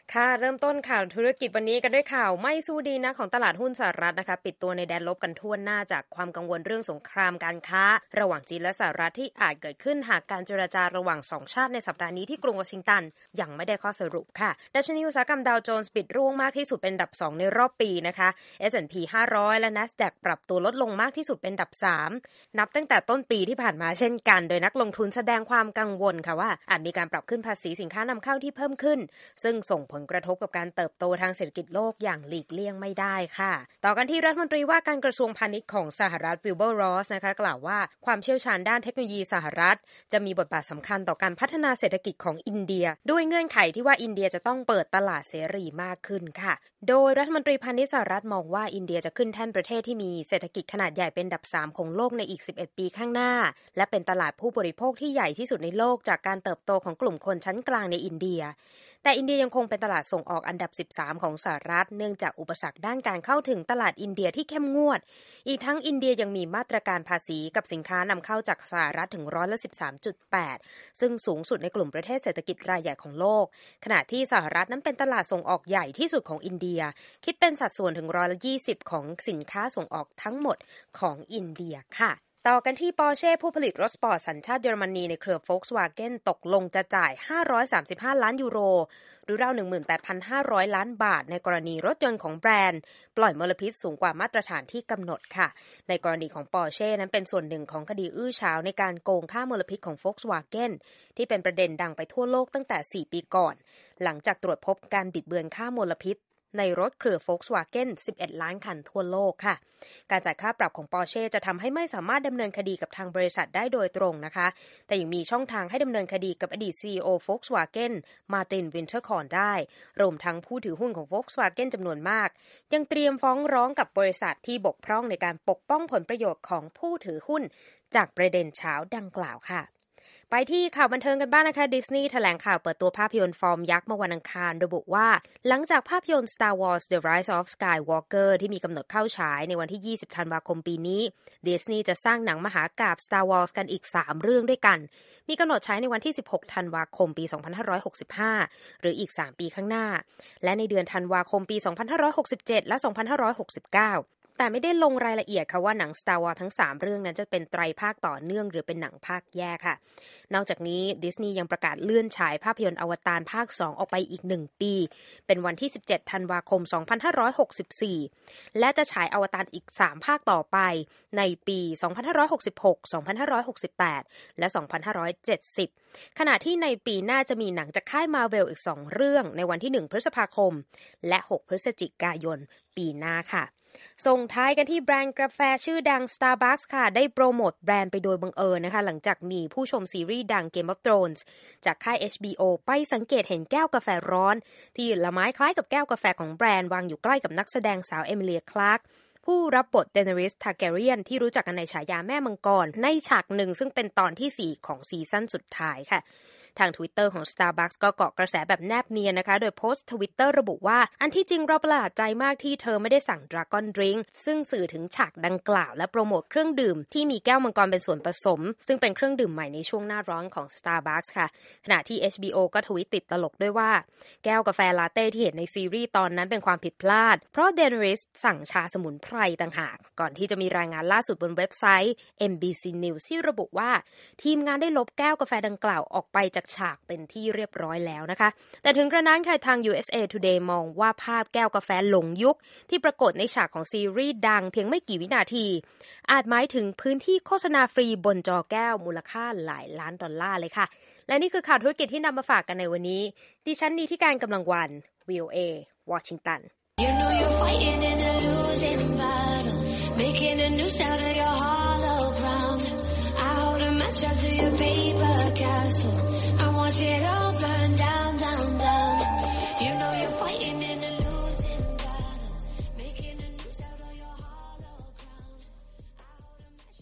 ค่ะเริ่มต้นข่าวธุรกิจวันนี้กันด้วยข่าวไม่สู้ดีนะของตลาดหุ้นสหรัฐนะคะปิดตัวในแดนลบกันทั่วหน้าจากความกังวลเรื่องสงครามการค้าระหว่างจีนและสหรัฐที่อาจเกิดขึ้นหากการเจรจาระหว่าง2ชาติในสัปดาห์นี้ที่กรุงวอชิงตันยังไม่ได้ข้อสรุปค่ะดัชนีอุตสาหกรรมดาวโจนส์ปิดร่วงมากที่สุดเป็นอันดับ2ในรอบปีนะคะ S&P 500และ NASDAQ ปรับตัวลดลงมากที่สุดเป็นอันดับ3นับตั้งแต่ต้นปีที่ผ่านมาเช่นกันโดยนักลงทุนแสดงความกังวลค่ะว่าอาจมีการปรับขึ้นภาษีสินค้านำเข้าที่เพิ่มขึ้นซึ่งส่งผลกระทบกับการเติบโตทางเศรษฐกิจโลกอย่างหลีกเลี่ยงไม่ได้ค่ะต่อกันที่รัฐมนตรีว่าการกระทรวงพาณิชย์ของสหรัฐวิลเบอร์ รอสนะคะกล่าวว่าความเชี่ยวชาญด้านเทคโนโลยีสหรัฐจะมีบทบาทสำคัญต่อการพัฒนาเศรษฐกิจของอินเดียด้วยเงื่อนไขที่ว่าอินเดียจะต้องเปิดตลาดเสรีมากขึ้นค่ะโดยรัฐมนตรีพาณิชย์สหรัฐมองว่าอินเดียจะขึ้นแท่นประเทศที่มีเศรษฐกิจขนาดใหญ่เป็นอันดับ3ของโลกในอีก11ปีข้างหน้าและเป็นตลาดผู้บริโภคที่ใหญ่ที่สุดในโลกจากการเติบโตของกลุ่มคนชั้นกลางในอินเดียแต่อินเดียยังคงเป็นตลาดส่งออกอันดับ13ของสหรัฐเนื่องจากอุปสรรคด้านการเข้าถึงตลาดอินเดียที่เข้มงวดอีกทั้งอินเดียยังมีมาตรการภาษีกับสินค้านำเข้าจากสหรัฐถึง13.8% ซึ่งสูงสุดในกลุ่มประเทศเศรษฐกิจรายใหญ่ของโลกขณะที่สหรัฐนั้นเป็นตลาดส่งออกใหญ่ที่สุดของอินเดียคิดเป็นสัดส่วนถึง20%ของสินค้าส่งออกทั้งหมดของอินเดียค่ะต่อกันที่ Porsche ผู้ผลิตรถสปอร์ตสัญชาติเยอรมนีในเครือ Volkswagen ตกลงจะจ่าย535ล้านยูโรหรือราว 18,500 ล้านบาทในกรณีรถยนต์ของแบรนด์ปล่อยมลพิษสูงกว่ามาตรฐานที่กำหนดค่ะในกรณีของ Porsche นั้นเป็นส่วนหนึ่งของคดีอื้อฉาวในการโกงค่ามลพิษของ Volkswagen ที่เป็นประเด็นดังไปทั่วโลกตั้งแต่4ปีก่อนหลังจากตรวจพบการบิดเบือนค่ามลพิษในรถเครือ Volkswagen 11 ล้านคันทั่วโลกค่ะการจ่ายค่าปรับของ Porsche จะทำให้ไม่สามารถดำเนินคดีกับทางบริษัทได้โดยตรงนะคะแต่ยังมีช่องทางให้ดำเนินคดีกับอดีต CEO Volkswagen Martin Winterkorn ได้รวมทั้งผู้ถือหุ้นของ Volkswagen จำนวนมากยังเตรียมฟ้องร้องกับบริษัทที่บกพร่องในการปกป้องผลประโยชน์ของผู้ถือหุ้นจากประเด็นเช้าดังกล่าวค่ะไปที่ข่าวบันเทิงกันบ้างนะคะดิสนีย์แถลงข่าวเปิดตัวภาพยนตร์ฟอร์มยักษ์เมื่อวันอังคารระบุว่าหลังจากภาพยนตร์ Star Wars The Rise of Skywalker ที่มีกำหนดเข้าฉายในวันที่20ธันวาคมปีนี้ดิสนีย์จะสร้างหนังมหากาพย์ Star Wars กันอีก3เรื่องด้วยกันมีกำหนดฉายในวันที่16ธันวาคมปี2565หรืออีก3ปีข้างหน้าและในเดือนธันวาคมปี2567และ2569แต่ไม่ได้ลงรายละเอียดค่ะว่าหนัง Star Wars ทั้ง3เรื่องนั้นจะเป็นไตรภาคต่อเนื่องหรือเป็นหนังภาคแยกค่ะนอกจากนี้ดิสนีย์ยังประกาศเลื่อนฉายภาพยนตร์อวตารภาค2ออกไปอีก1ปีเป็นวันที่17ธันวาคม2564และจะฉายอวตารอีก3ภาคต่อไปในปี2566 2568และ2570ขณะที่ในปีหน้าจะมีหนังจากค่าย Marvel อีก2เรื่องในวันที่1พฤษภาคมและ6พฤศจิกายนปีหน้าค่ะส่งท้ายกันที่แบรนด์กาแฟชื่อดัง Starbucks ค่ะได้โปรโมทแบรนด์ไปโดยบังเอิญนะคะหลังจากมีผู้ชมซีรีส์ดัง Game of Thrones จากค่าย HBO ไปสังเกตเห็นแก้วกาแฟร้อนที่ละไม้คล้ายกับแก้วกาแฟของแบรนด์วางอยู่ใกล้กับนักแสดงสาวเอมิเลีย คลาร์กผู้รับบทเดเนริส ทาร์แกเรียนที่รู้จักกันในฉายาแม่มังกรในฉากหนึ่งซึ่งเป็นตอนที่4ของซีซั่นสุดท้ายค่ะทาง Twitter ของ Starbucks ก็เกาะกระแสแบบแนบเนียนนะคะโดยโพสต์ Twitter ระบุว่าอันที่จริงเราประหลาดใจมากที่เธอไม่ได้สั่ง Dragon Drink ซึ่งสื่อถึงฉากดังกล่าวและโปรโมทเครื่องดื่มที่มีแก้วมังกรเป็นส่วนผสมซึ่งเป็นเครื่องดื่มใหม่ในช่วงหน้าร้อนของ Starbucks ค่ะขณะที่ HBO ก็ทวีตติดตลกด้วยว่าแก้วกาแฟลาเต้ที่เห็นในซีรีส์ตอนนั้นเป็นความผิดพลาดเพราะ Daenerys สั่งชาสมุนไพรต่างหากก่อนที่จะมีรายงานล่าสุดบนเว็บไซต์ NBC News ที่ระบุว่าทีมงานได้ลบแก้วกาแฟดังกล่าวออกไปจากฉากเป็นที่เรียบร้อยแล้วนะคะแต่ถึงกระนั้นค่ะทาง USA Today มองว่าภาพแก้วกาแฟหลงยุคที่ปรากฏในฉากของซีรีส์ดังเพียงไม่กี่วินาทีอาจหมายถึงพื้นที่โฆษณาฟรีบนจอแก้วมูลค่าหลายล้านดอลลาร์เลยค่ะและนี่คือข่าวธุรกิจที่นำมาฝากกันในวันนี้ดิฉันนีที่การกำลังวัน VOA วอชิงตัน